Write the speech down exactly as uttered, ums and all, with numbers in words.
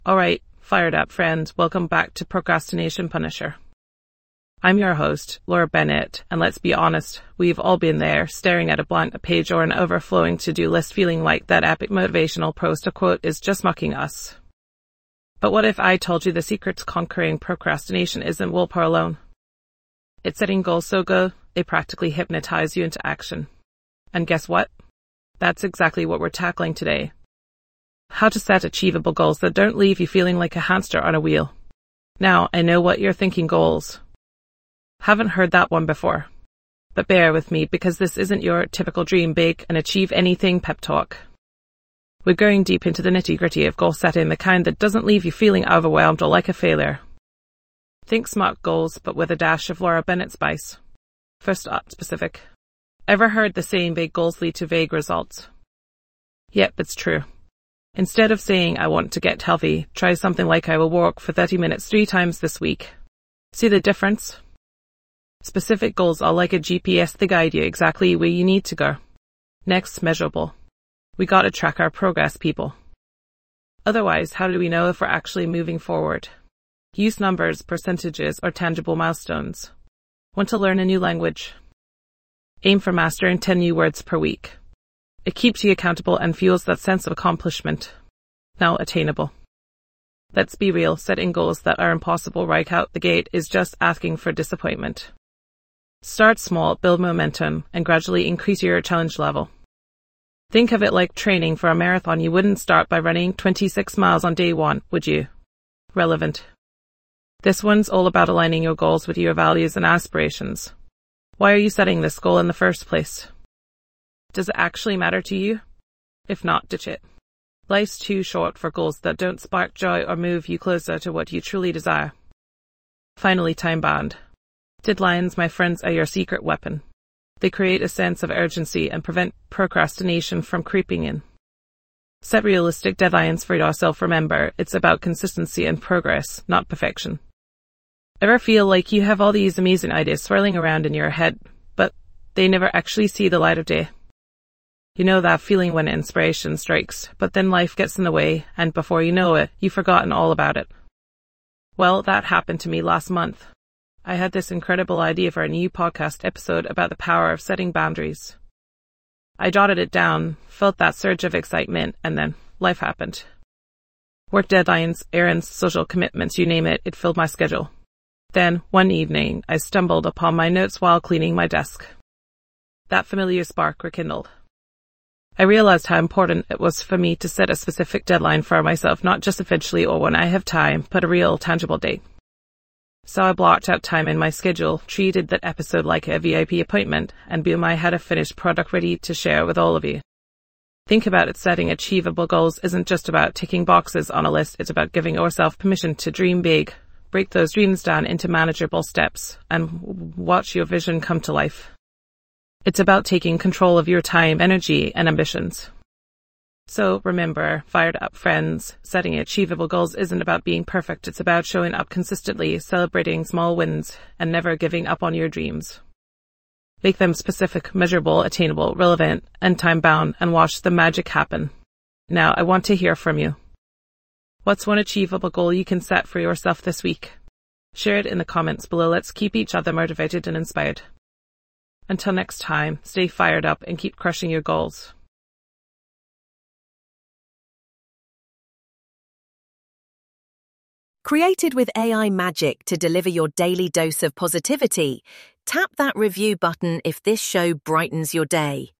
Alright, fired up friends, welcome back to Procrastination Punisher. I'm your host, Laura Bennett, and let's be honest, we've all been there, staring at a blank page or an overflowing to-do list feeling like that epic motivational poster quote is just mocking us. But what if I told you the secret to conquering procrastination isn't willpower alone? It's setting goals so good, they practically hypnotize you into action. And guess what? That's exactly what we're tackling today. How to set achievable goals that don't leave you feeling like a hamster on a wheel. Now, I know what you're thinking, goals. Haven't heard that one before. But bear with me because this isn't your typical dream big and achieve anything pep talk. We're going deep into the nitty-gritty of goal setting, the kind that doesn't leave you feeling overwhelmed or like a failure. Think smart goals, but with a dash of Laura Bennett spice. First up, specific. Ever heard the saying big goals lead to vague results? Yep, it's true. Instead of saying I want to get healthy, try something like I will walk for thirty minutes three times this week. See the difference? Specific goals are like a G P S, they guide you exactly where you need to go. Next, measurable. We gotta track our progress, people. Otherwise, how do we know if we're actually moving forward? Use numbers, percentages, or tangible milestones. Want to learn a new language? Aim for mastering ten new words per week. It keeps you accountable and fuels that sense of accomplishment. Now attainable. Let's be real, setting goals that are impossible right out the gate is just asking for disappointment. Start small, build momentum, and gradually increase your challenge level. Think of it like training for a marathon. You wouldn't start by running twenty-six miles on day one, would you? Relevant. This one's all about aligning your goals with your values and aspirations. Why are you setting this goal in the first place? Does it actually matter to you? If not, ditch it. Life's too short for goals that don't spark joy or move you closer to what you truly desire. Finally, time-bound. Deadlines, my friends, are your secret weapon. They create a sense of urgency and prevent procrastination from creeping in. Set realistic deadlines for yourself. Remember, it's about consistency and progress, not perfection. Ever feel like you have all these amazing ideas swirling around in your head, but they never actually see the light of day? You know that feeling when inspiration strikes, but then life gets in the way, and before you know it, you've forgotten all about it. Well, that happened to me last month. I had this incredible idea for a new podcast episode about the power of setting boundaries. I jotted it down, felt that surge of excitement, and then life happened. Work deadlines, errands, social commitments, you name it, it filled my schedule. Then, one evening, I stumbled upon my notes while cleaning my desk. That familiar spark rekindled. I realized how important it was for me to set a specific deadline for myself, not just eventually or when I have time, but a real, tangible date. So I blocked out time in my schedule, treated that episode like a V I P appointment, and boom, I had a finished product ready to share with all of you. Think about it, setting achievable goals isn't just about ticking boxes on a list, it's about giving yourself permission to dream big, break those dreams down into manageable steps, and watch your vision come to life. It's about taking control of your time, energy, and ambitions. So remember, fired up friends, setting achievable goals isn't about being perfect, it's about showing up consistently, celebrating small wins, and never giving up on your dreams. Make them specific, measurable, attainable, relevant, and time-bound, and watch the magic happen. Now, I want to hear from you. What's one achievable goal you can set for yourself this week? Share it in the comments below. Let's keep each other motivated and inspired. Until next time, stay fired up and keep crushing your goals. Created with A I magic to deliver your daily dose of positivity, tap that review button if this show brightens your day.